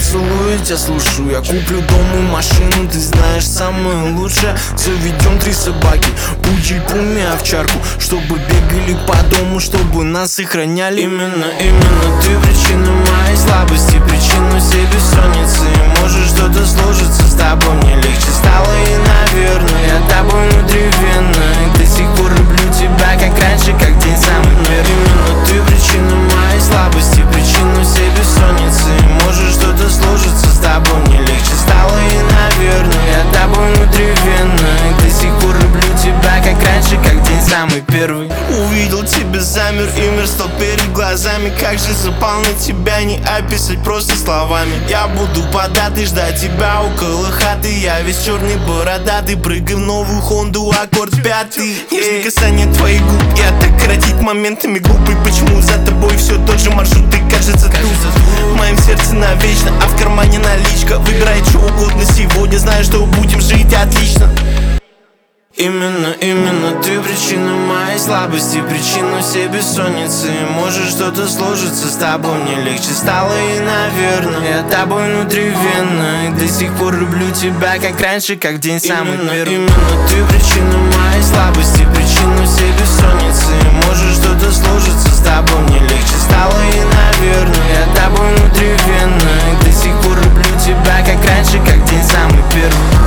поцелую, тебя слушаю. Я куплю дом и машину, ты знаешь, самое лучшее. Заведем 3 собаки, пудель, пуми, овчарку, чтобы бегали по дому, чтобы нас сохраняли. Именно ты причина моей слабости, причина всей бессонницы. И может что-то сложится с тобой, мне легче стало. И, наверное, я тобой внутривенно. И до сих пор люблю тебя, как раньше, как день самый первый. Именно ты причина моей слабости, причина всей бессонницы. И может что-то сложится с тобой, мне легче стало. И, наверное, я тобой внутривенно. И до сих пор люблю тебя, как раньше, как день самый первый. Увидел тебя, замер, и мир стал перед глазами. Как же запал на тебя, не описать просто словами. Я буду податый, ждать тебя около хаты. Я весь черный, бородатый, прыгай в новую Хонду, аккорд 5. Нежные касания твоих губ, я так коротить моментами глупый. Почему за тобой все тот же маршрут, и кажется туп. В моем сердце навечно, а в кармане наличка. Выбирай что угодно сегодня, знаю, что будем жить отлично. Именно ты причина моей слабости, причина всей бессонницы. Может что-то сложится с тобой, мне легче стало. И, наверное, я тобой внутривенно. И до сих пор люблю тебя, как раньше, как день самый первый. Именно ты причина моей слабости, причина всей бессонницы. Может что-то сложится с тобой, мне легче стало. И, наверное, я тобой внутривенно. И до сих пор люблю тебя, как раньше, как день самый первый.